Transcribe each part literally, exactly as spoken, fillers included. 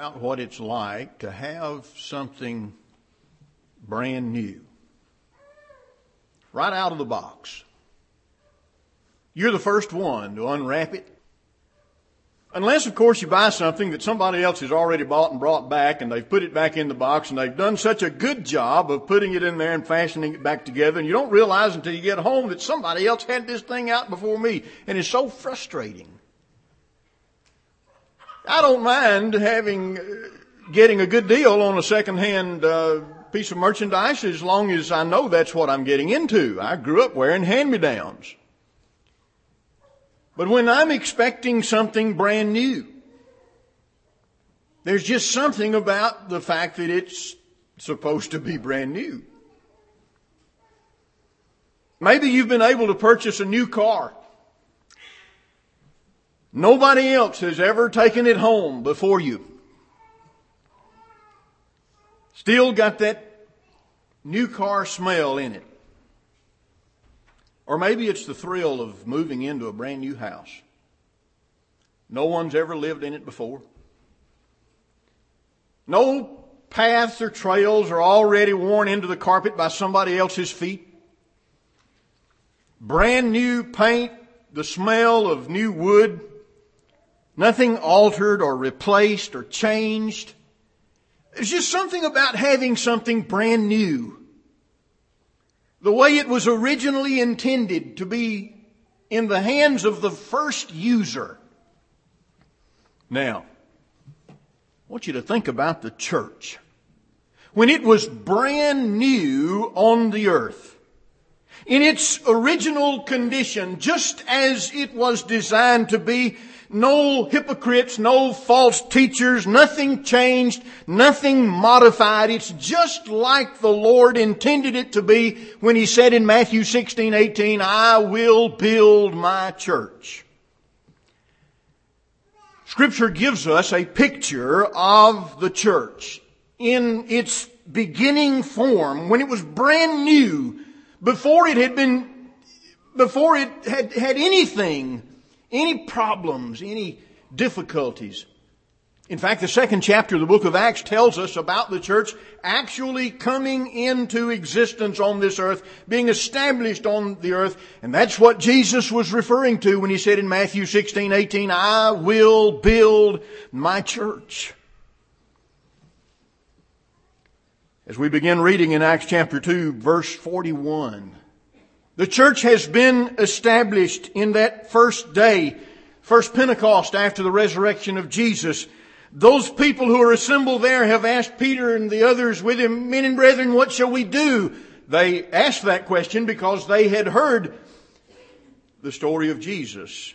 about what it's like to have something brand new, right out of the box. You're the first one to unwrap it. Unless, of course, you buy something that somebody else has already bought and brought back, and they've put it back in the box, and they've done such a good job of putting it in there and fastening it back together, and you don't realize until you get home that somebody else had this thing out before me, and it's so frustrating. I don't mind having, uh, getting a good deal on a second-hand uh, piece of merchandise as long as I know that's what I'm getting into. I grew up wearing hand-me-downs. But when I'm expecting something brand new, there's just something about the fact that it's supposed to be brand new. Maybe you've been able to purchase a new car. Nobody else has ever taken it home before you. Still got that new car smell in it. Or maybe it's the thrill of moving into a brand new house. No one's ever lived in it before. No paths or trails are already worn into the carpet by somebody else's feet. Brand new paint, the smell of new wood. Nothing altered or replaced or changed. There's just something about having something brand new. The way it was originally intended to be in the hands of the first user. Now, I want you to think about the church. When it was brand new on the earth, in its original condition, just as it was designed to be, no hypocrites, no false teachers, nothing changed, nothing modified. It's just like the Lord intended it to be when He said in Matthew sixteen eighteen, I will build my church. Scripture gives us a picture of the church in its beginning form, when it was brand new, before it had been, before it had had anything, any problems, any difficulties. In fact, the second chapter of the book of Acts tells us about the church actually coming into existence on this earth, being established on the earth. And that's what Jesus was referring to when He said in Matthew sixteen eighteen, I will build my church. As we begin reading in Acts chapter two, verse forty-one, the church has been established in that first day, first Pentecost after the resurrection of Jesus. Those people who are assembled there have asked Peter and the others with him, men and brethren, what shall we do? They asked that question because they had heard the story of Jesus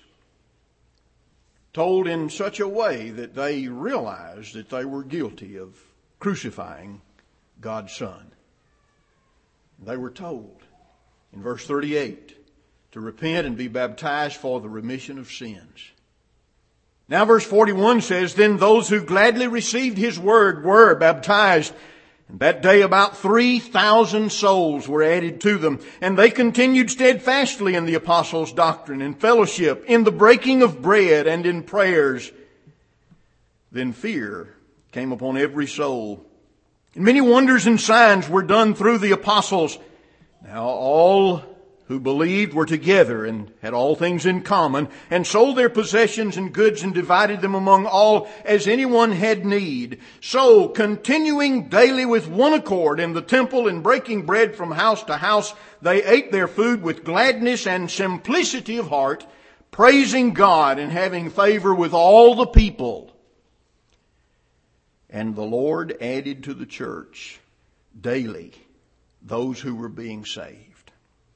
told in such a way that they realized that they were guilty of crucifying God's Son. They were told in verse thirty-eight to repent and be baptized for the remission of sins. Now verse forty-one says, then those who gladly received His word were baptized. And that day about three thousand souls were added to them. And they continued steadfastly in the apostles' doctrine, in fellowship, in the breaking of bread, and in prayers. Then fear came upon every soul. And many wonders and signs were done through the apostles. Now all who believed were together and had all things in common, and sold their possessions and goods and divided them among all as anyone had need. So, continuing daily with one accord in the temple and breaking bread from house to house, they ate their food with gladness and simplicity of heart, praising God and having favor with all the people. And the Lord added to the church daily those who were being saved.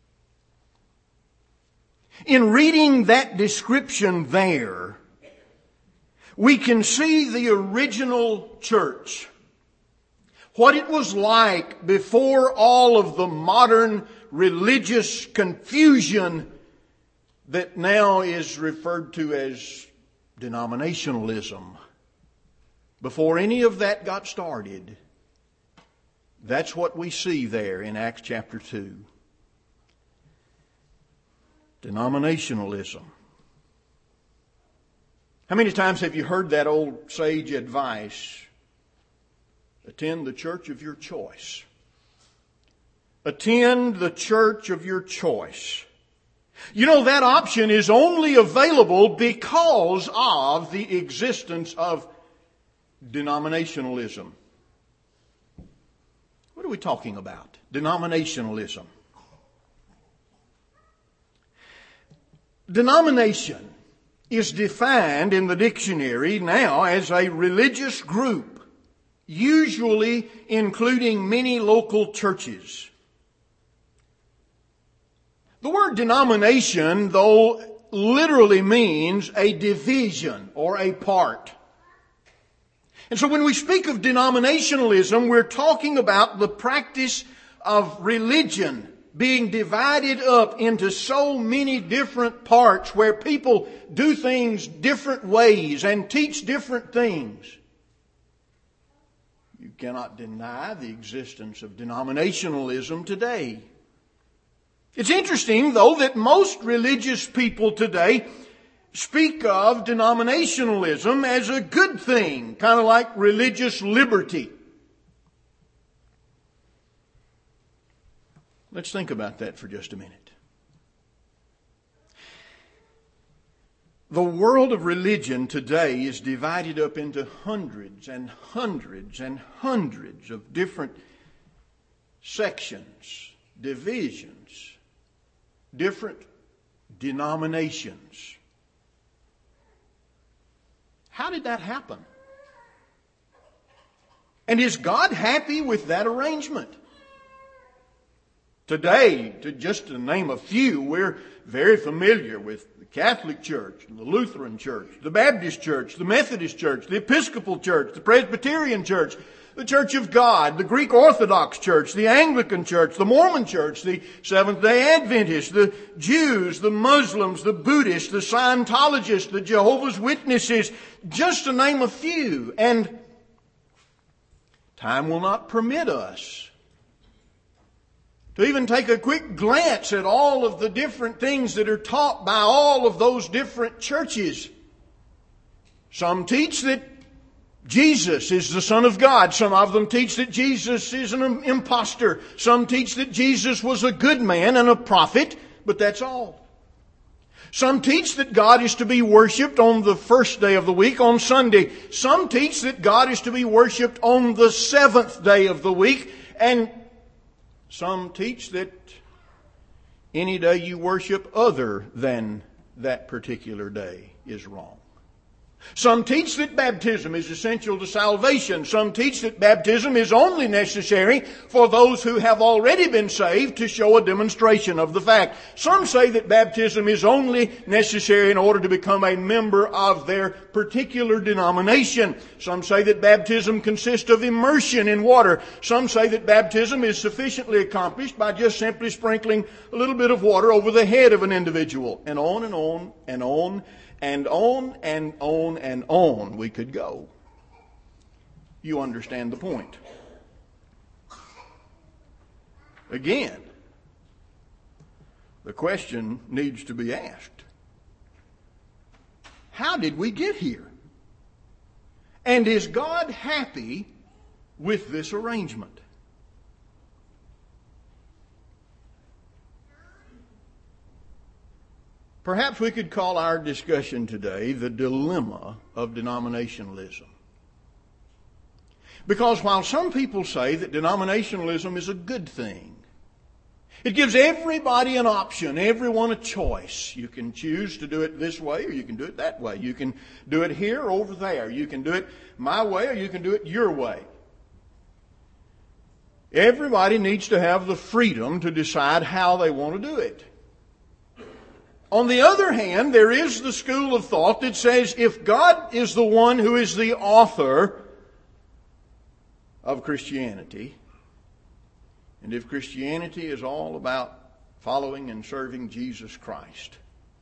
In reading that description there, we can see the original church. What it was like before all of the modern religious confusion that now is referred to as denominationalism. Before any of that got started, that's what we see there in Acts chapter two. Denominationalism. How many times have you heard that old sage advice? Attend the church of your choice. Attend the church of your choice. You know, that option is only available because of the existence of denominationalism. What are we talking about? Denominationalism. Denomination is defined in the dictionary now as a religious group, usually including many local churches. The word denomination, though, literally means a division or a part. And so when we speak of denominationalism, we're talking about the practice of religion being divided up into so many different parts where people do things different ways and teach different things. You cannot deny the existence of denominationalism today. It's interesting, though, that most religious people today speak of denominationalism as a good thing, kind of like religious liberty. Let's think about that for just a minute. The world of religion today is divided up into hundreds and hundreds and hundreds of different sections, divisions, different denominations. How did that happen? And is God happy with that arrangement? Today, to just to name a few, we're very familiar with the Catholic Church, the Lutheran Church, the Baptist Church, the Methodist Church, the Episcopal Church, the Presbyterian Church, the Church of God, the Greek Orthodox Church, the Anglican Church, the Mormon Church, the Seventh-day Adventists, the Jews, the Muslims, the Buddhists, the Scientologists, the Jehovah's Witnesses, just to name a few. And time will not permit us to even take a quick glance at all of the different things that are taught by all of those different churches. Some teach that Jesus is the Son of God. Some of them teach that Jesus is an impostor. Some teach that Jesus was a good man and a prophet, but that's all. Some teach that God is to be worshipped on the first day of the week, on Sunday. Some teach that God is to be worshipped on the seventh day of the week. And some teach that any day you worship other than that particular day is wrong. Some teach that baptism is essential to salvation. Some teach that baptism is only necessary for those who have already been saved to show a demonstration of the fact. Some say that baptism is only necessary in order to become a member of their particular denomination. Some say that baptism consists of immersion in water. Some say that baptism is sufficiently accomplished by just simply sprinkling a little bit of water over the head of an individual. And on and on and on. And on and on and on we could go. You understand the point. Again, the question needs to be asked. How did we get here? And is God happy with this arrangement? Perhaps we could call our discussion today the dilemma of denominationalism. Because while some people say that denominationalism is a good thing, it gives everybody an option, everyone a choice. You can choose to do it this way or you can do it that way. You can do it here or over there. You can do it my way or you can do it your way. Everybody needs to have the freedom to decide how they want to do it. On the other hand, there is the school of thought that says if God is the one who is the author of Christianity, and if Christianity is all about following and serving Jesus Christ,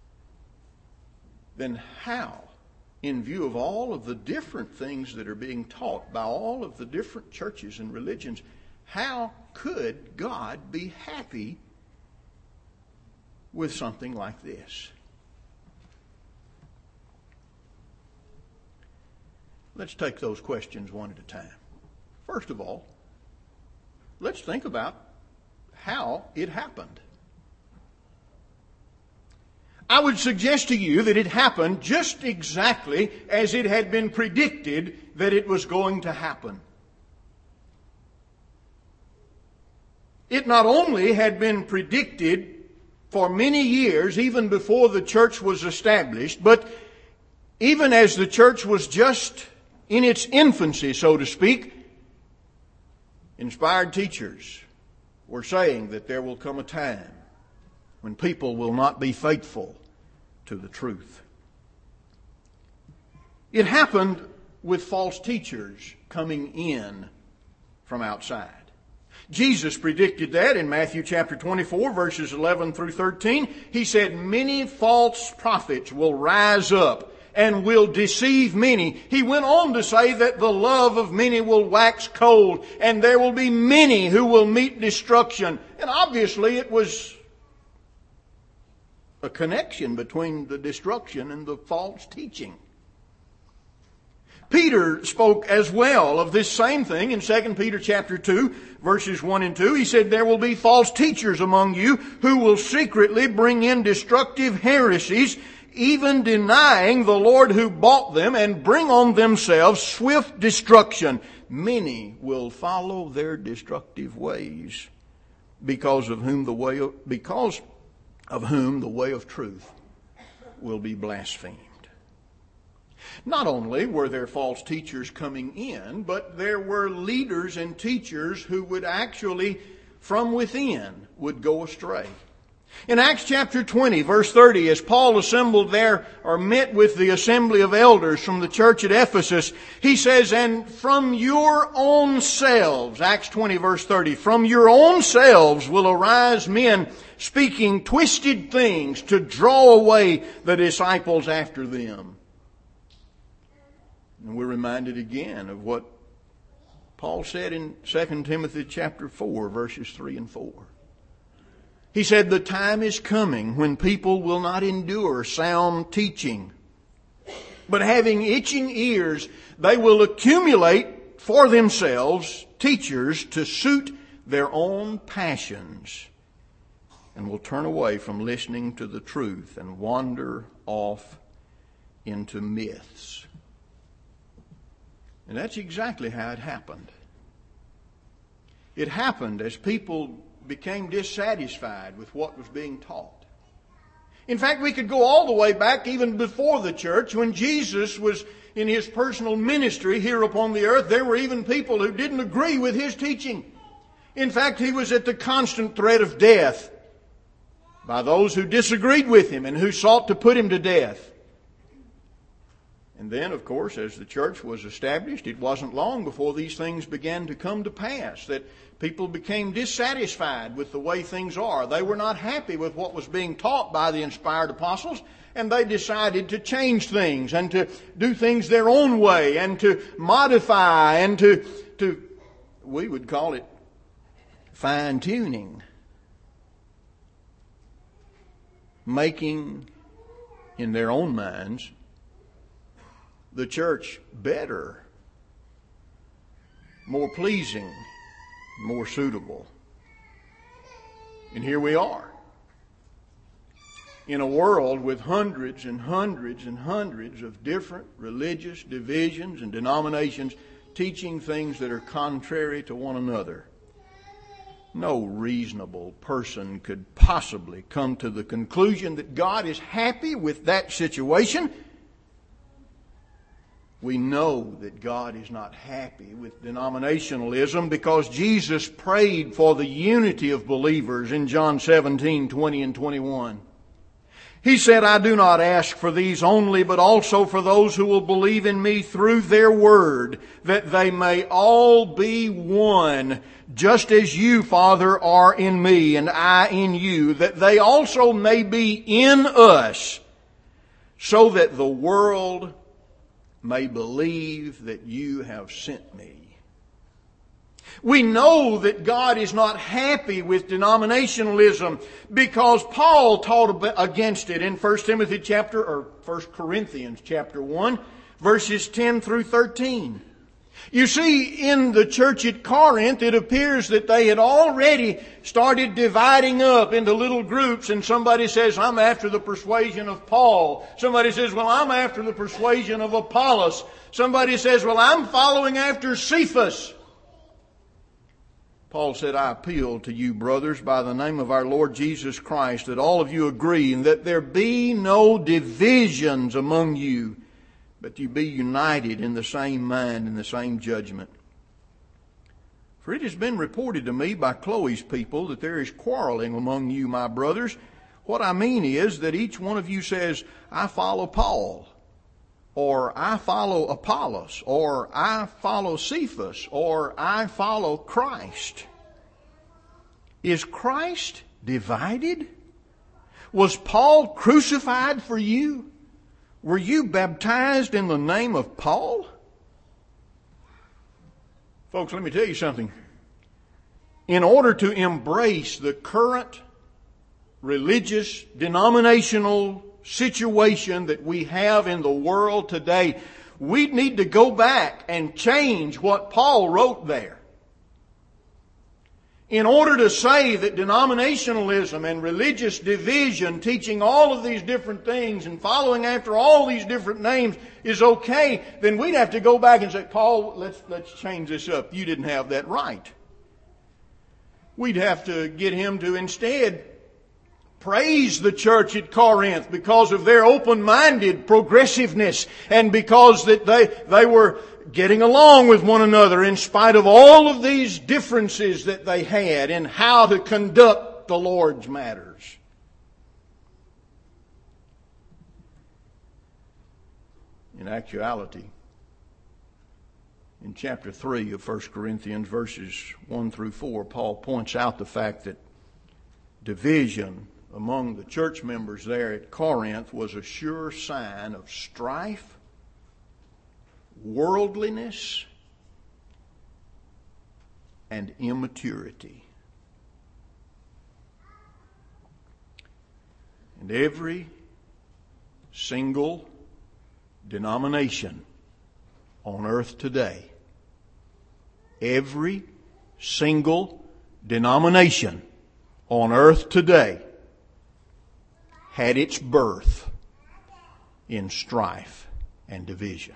then how, in view of all of the different things that are being taught by all of the different churches and religions, how could God be happy with something like this? Let's take those questions one at a time. First of all, let's think about how it happened. I would suggest to you that it happened just exactly as it had been predicted that it was going to happen. It not only had been predicted for many years, even before the church was established, but even as the church was just in its infancy, so to speak, inspired teachers were saying that there will come a time when people will not be faithful to the truth. It happened with false teachers coming in from outside. Jesus predicted that in Matthew chapter twenty-four, verses eleven through thirteen. He said, "Many false prophets will rise up and will deceive many." He went on to say that the love of many will wax cold, and there will be many who will meet destruction. And obviously it was a connection between the destruction and the false teaching. Peter spoke as well of this same thing in Second Peter chapter two, verses one and two. He said, "There will be false teachers among you who will secretly bring in destructive heresies, even denying the Lord who bought them, and bring on themselves swift destruction. Many will follow their destructive ways, because of whom the way of, because of whom the way of truth will be blasphemed." Not only were there false teachers coming in, but there were leaders and teachers who would actually, from within, would go astray. In Acts chapter twenty, verse thirty, as Paul assembled there, or met with the assembly of elders from the church at Ephesus, he says, "And from your own selves," Acts twenty, verse thirty, "from your own selves will arise men speaking twisted things to draw away the disciples after them." And we're reminded again of what Paul said in Second Timothy chapter four, verses three and four. He said, "The time is coming when people will not endure sound teaching, but having itching ears, they will accumulate for themselves teachers to suit their own passions, and will turn away from listening to the truth and wander off into myths." And that's exactly how it happened. It happened as people became dissatisfied with what was being taught. In fact, we could go all the way back even before the church. When Jesus was in His personal ministry here upon the earth, there were even people who didn't agree with His teaching. In fact, He was at the constant threat of death by those who disagreed with Him and who sought to put Him to death. And then, of course, as the church was established, it wasn't long before these things began to come to pass, that people became dissatisfied with the way things are. They were not happy with what was being taught by the inspired apostles, and they decided to change things and to do things their own way and to modify and to, to we would call it fine-tuning, making in their own minds the church better, more pleasing, more suitable. And here we are, in a world with hundreds and hundreds and hundreds of different religious divisions and denominations teaching things that are contrary to one another. No reasonable person could possibly come to the conclusion that God is happy with that situation. We know that God is not happy with denominationalism because Jesus prayed for the unity of believers in John seventeen, twenty and twenty-one. He said, "I do not ask for these only, but also for those who will believe in me through their word, that they may all be one, just as you, Father, are in me and I in you, that they also may be in us, so that the world may believe that you have sent me." We know that God is not happy with denominationalism because Paul taught against it in First Timothy chapter or First Corinthians chapter one, verses ten through thirteen. You see, in the church at Corinth, it appears that they had already started dividing up into little groups, and somebody says, I'm after the persuasion of Paul. Somebody says, well, I'm after the persuasion of Apollos. Somebody says, well, I'm following after Cephas. Paul said, I appeal to you, brothers, by the name of our Lord Jesus Christ, that all of you agree, and that there be no divisions among you, but you be united in the same mind and the same judgment. For it has been reported to me by Chloe's people that there is quarreling among you, my brothers. What I mean is that each one of you says, I follow Paul, or I follow Apollos, or I follow Cephas, or I follow Christ. Is Christ divided? Was Paul crucified for you? Were you baptized in the name of Paul? Folks, let me tell you something. In order to embrace the current religious, denominational situation that we have in the world today, we need to go back and change what Paul wrote there. In order to say that denominationalism and religious division, teaching all of these different things and following after all these different names is okay, then we'd have to go back and say, Paul, let's, let's change this up. You didn't have that right. We'd have to get him to instead praise the church at Corinth because of their open-minded progressiveness and because that they, they were getting along with one another in spite of all of these differences that they had in how to conduct the Lord's matters. In actuality, in chapter three of First Corinthians, verses one through four, Paul points out the fact that division among the church members there at Corinth was a sure sign of strife, worldliness, and immaturity. And every single denomination on earth today, every single denomination on earth today had its birth in strife and division.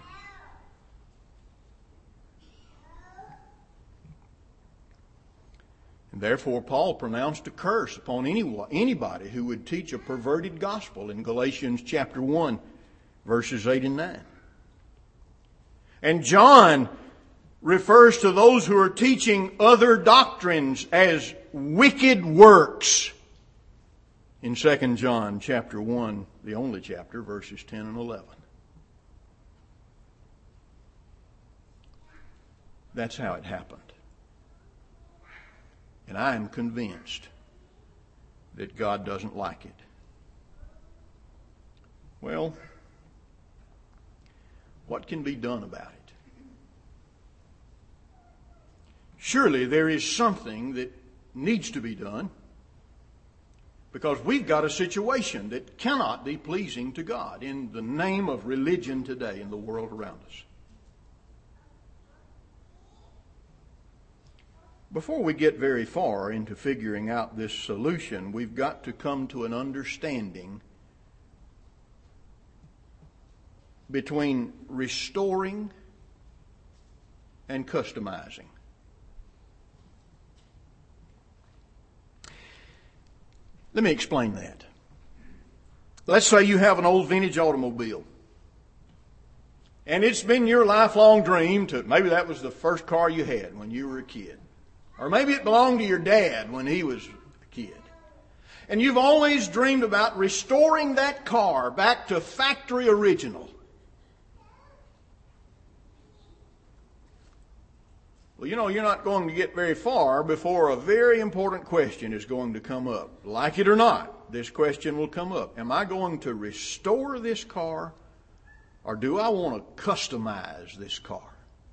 And therefore, Paul pronounced a curse upon anyone, anybody who would teach a perverted gospel in Galatians chapter one, verses eight and nine. And John refers to those who are teaching other doctrines as wicked works in Second John chapter one, the only chapter, verses ten and eleven. That's how it happened. And I am convinced that God doesn't like it. Well, what can be done about it? Surely there is something that needs to be done, because we've got a situation that cannot be pleasing to God in the name of religion today in the world around us. Before we get very far into figuring out this solution, we've got to come to an understanding between restoring and customizing. Let me explain that. Let's say you have an old vintage automobile. And it's been your lifelong dream to, maybe that was the first car you had when you were a kid. Or maybe it belonged to your dad when he was a kid. And you've always dreamed about restoring that car back to factory original. Well, you know, you're not going to get very far before a very important question is going to come up. Like it or not, this question will come up. Am I going to restore this car, or do I want to customize this car?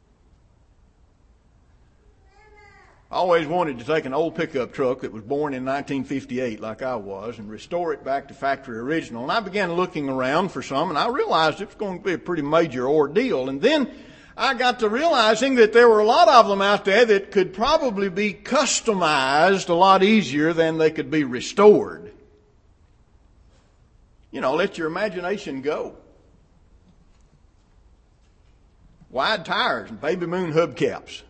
I always wanted to take an old pickup truck that was born in nineteen fifty-eight, like I was, and restore it back to factory original. And I began looking around for some, and I realized it was going to be a pretty major ordeal. And then I got to realizing that there were a lot of them out there that could probably be customized a lot easier than they could be restored. You know, let your imagination go. Wide tires and baby moon hubcaps.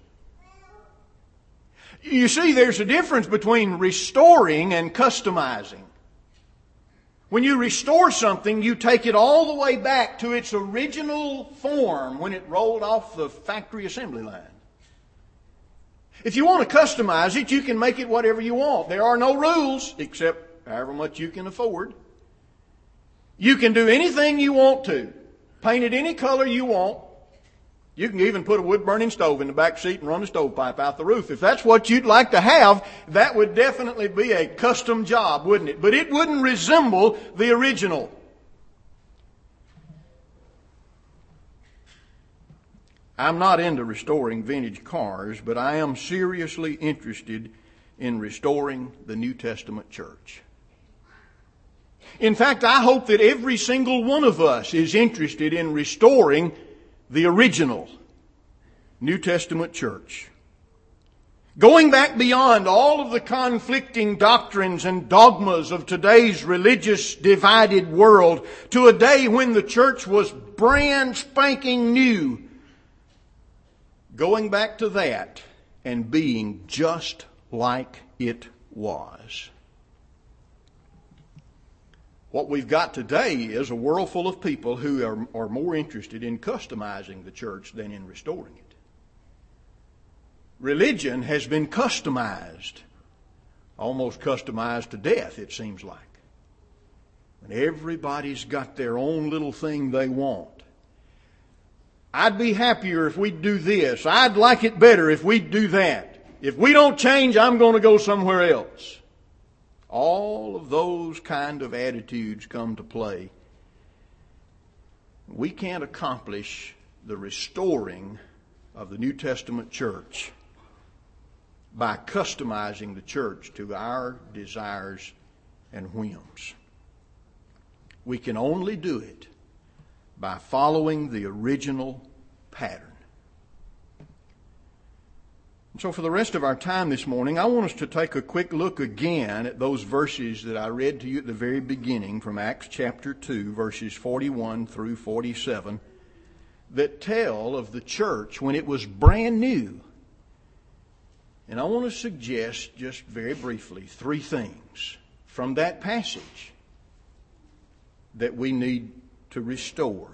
You see, there's a difference between restoring and customizing. When you restore something, you take it all the way back to its original form when it rolled off the factory assembly line. If you want to customize it, you can make it whatever you want. There are no rules except however much you can afford. You can do anything you want to. Paint it any color you want. You can even put a wood-burning stove in the back seat and run a stovepipe out the roof. If that's what you'd like to have, that would definitely be a custom job, wouldn't it? But it wouldn't resemble the original. I'm not into restoring vintage cars, but I am seriously interested in restoring the New Testament church. In fact, I hope that every single one of us is interested in restoring the original New Testament church. Going back beyond all of the conflicting doctrines and dogmas of today's religious divided world to a day when the church was brand spanking new. Going back to that and being just like it was. What we've got today is a world full of people who are, are more interested in customizing the church than in restoring it. Religion has been customized, almost customized to death, it seems like. And everybody's got their own little thing they want. I'd be happier if we'd do this. I'd like it better if we'd do that. If we don't change, I'm going to go somewhere else. All of those kind of attitudes come to play. We can't accomplish the restoring of the New Testament church by customizing the church to our desires and whims. We can only do it by following the original pattern. So for the rest of our time this morning, I want us to take a quick look again at those verses that I read to you at the very beginning from Acts chapter two, verses forty-one through forty-seven, that tell of the church when it was brand new. And I want to suggest just very briefly three things from that passage that we need to restore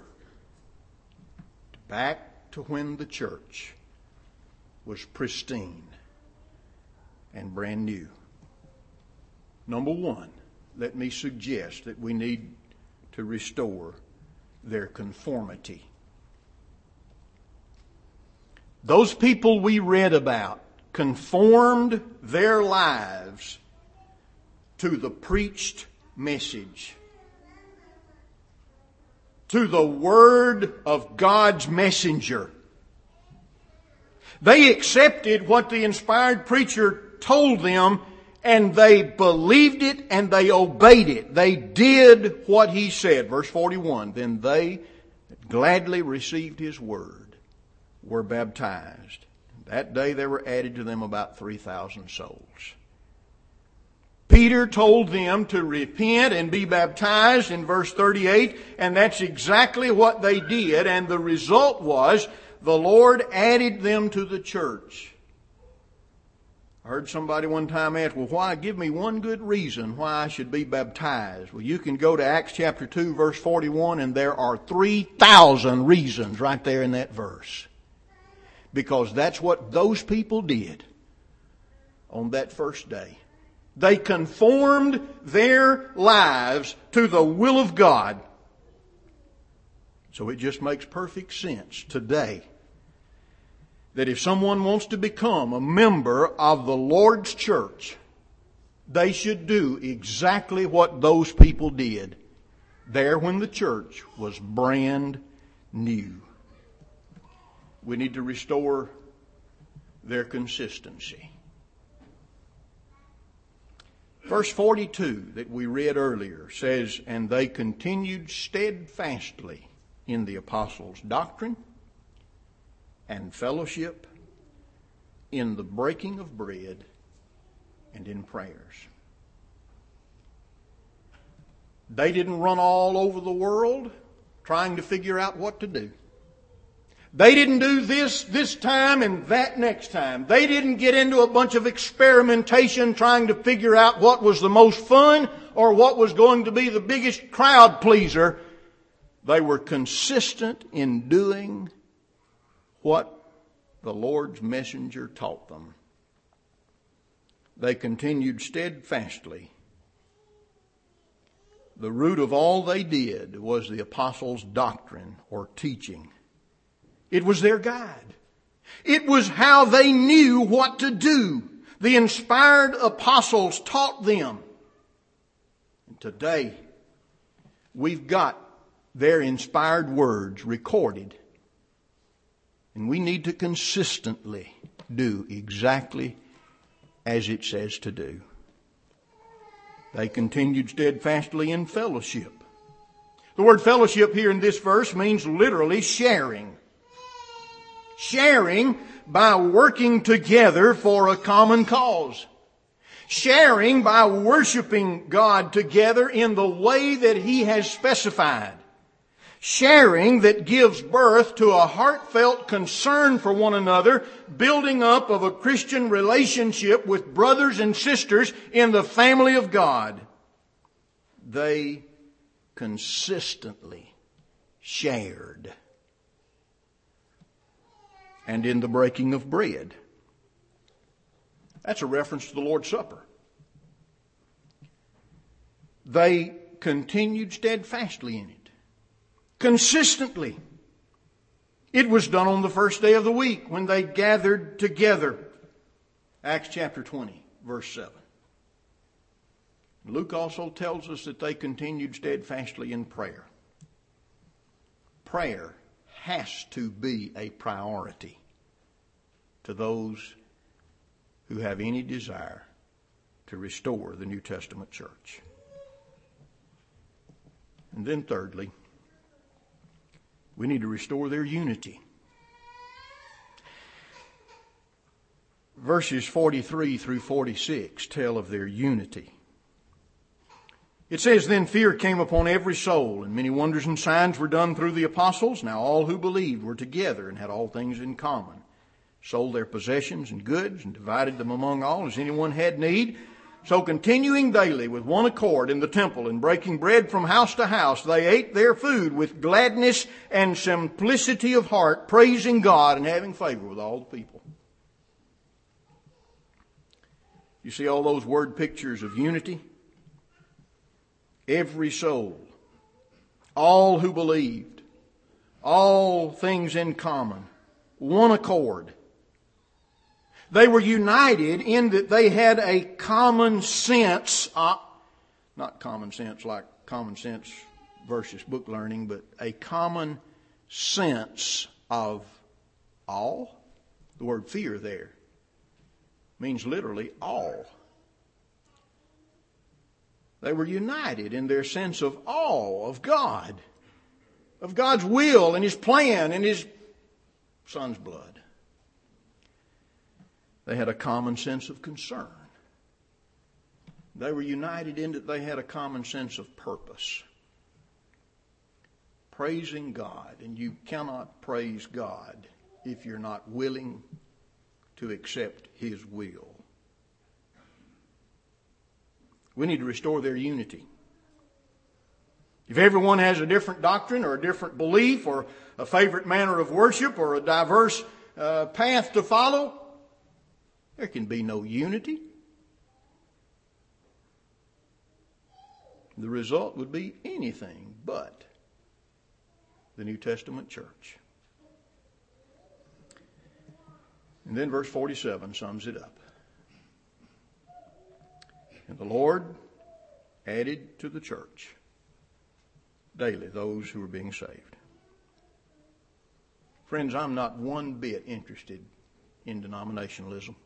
back to when the church was pristine and brand new. Number one, let me suggest that we need to restore their conformity. Those people we read about conformed their lives to the preached message, to the word of God's messenger. They accepted what the inspired preacher told them, and they believed it and they obeyed it. They did what he said. Verse forty-one, then they that gladly received his word were baptized. That day there were added to them about three thousand souls. Peter told them to repent and be baptized in verse thirty-eight, and that's exactly what they did, and the result was the Lord added them to the church. I heard somebody one time ask, well, why? Give me one good reason why I should be baptized. Well, you can go to Acts chapter two, verse forty-one, and there are three thousand reasons right there in that verse. Because that's what those people did on that first day. They conformed their lives to the will of God. So it just makes perfect sense today that if someone wants to become a member of the Lord's church, they should do exactly what those people did there when the church was brand new. We need to restore their consistency. Verse forty-two that we read earlier says, and they continued steadfastly in the apostles' doctrine and fellowship, in the breaking of bread, and in prayers. They didn't run all over the world trying to figure out what to do. They didn't do this this time and that next time. They didn't get into a bunch of experimentation trying to figure out what was the most fun or what was going to be the biggest crowd pleaser. They were consistent in doing what the Lord's messenger taught them. They continued steadfastly. The root of all they did was the apostles' doctrine or teaching. It was their guide. It was how they knew what to do. The inspired apostles taught them. And today, we've got their inspired words recorded. And we need to consistently do exactly as it says to do. They continued steadfastly in fellowship. The word fellowship here in this verse means literally sharing. Sharing by working together for a common cause. Sharing by worshiping God together in the way that He has specified. Sharing that gives birth to a heartfelt concern for one another, building up of a Christian relationship with brothers and sisters in the family of God. They consistently shared. And in the breaking of bread. That's a reference to the Lord's Supper. They continued steadfastly in it. Consistently. It was done on the first day of the week when they gathered together. Acts chapter twenty, verse seven. Luke also tells us that they continued steadfastly in prayer. Prayer has to be a priority to those who have any desire to restore the New Testament church. And then thirdly, we need to restore their unity. Verses forty-three through forty-six tell of their unity. It says, "Then fear came upon every soul, and many wonders and signs were done through the apostles. Now all who believed were together and had all things in common. Sold their possessions and goods and divided them among all as anyone had need. So continuing daily with one accord in the temple and breaking bread from house to house, they ate their food with gladness and simplicity of heart, praising God and having favor with all the people." You see all those word pictures of unity? Every soul, all who believed, all things in common, one accord. They were united in that they had a common sense, uh, not common sense like common sense versus book learning, but a common sense of awe. The word fear there means literally awe. They were united in their sense of awe of God, of God's will and His plan and His Son's blood. They had a common sense of concern. They were united in that they had a common sense of purpose. Praising God. And you cannot praise God if you're not willing to accept His will. We need to restore their unity. If everyone has a different doctrine or a different belief or a favorite manner of worship or a diverse uh, path to follow, there can be no unity. The result would be anything but the New Testament church. And then verse forty-seven sums it up. "And the Lord added to the church daily those who were being saved." Friends, I'm not one bit interested in denominationalism.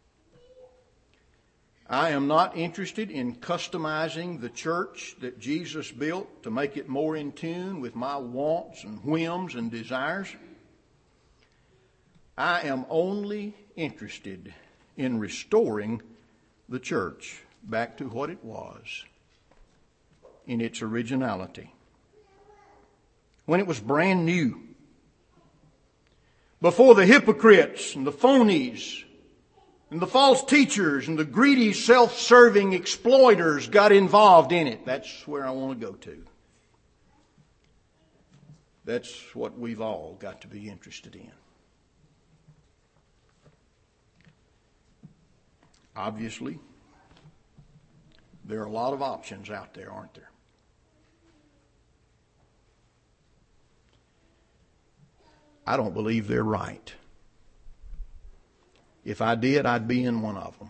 I am not interested in customizing the church that Jesus built to make it more in tune with my wants and whims and desires. I am only interested in restoring the church back to what it was in its originality, when it was brand new, before the hypocrites and the phonies and the false teachers and the greedy, self-serving exploiters got involved in it. That's where I want to go to. That's what we've all got to be interested in. Obviously, there are a lot of options out there, aren't there? I don't believe they're right. If I did, I'd be in one of them.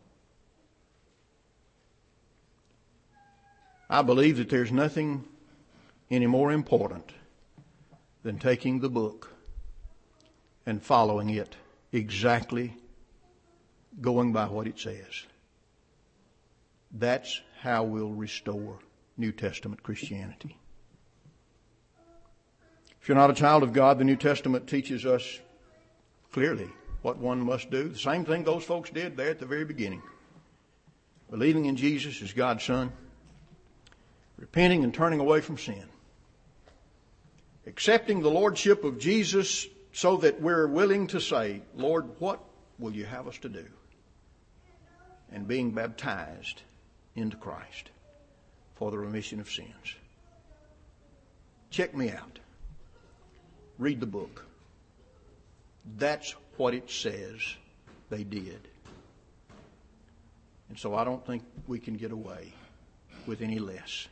I believe that there's nothing any more important than taking the book and following it exactly, going by what it says. That's how we'll restore New Testament Christianity. If you're not a child of God, the New Testament teaches us clearly what one must do. The same thing those folks did there at the very beginning. Believing in Jesus as God's Son, repenting and turning away from sin, accepting the Lordship of Jesus so that we're willing to say, Lord, what will you have us to do? And being baptized into Christ for the remission of sins. Check me out. Read the book. That's what it says they did. And so I don't think we can get away with any less.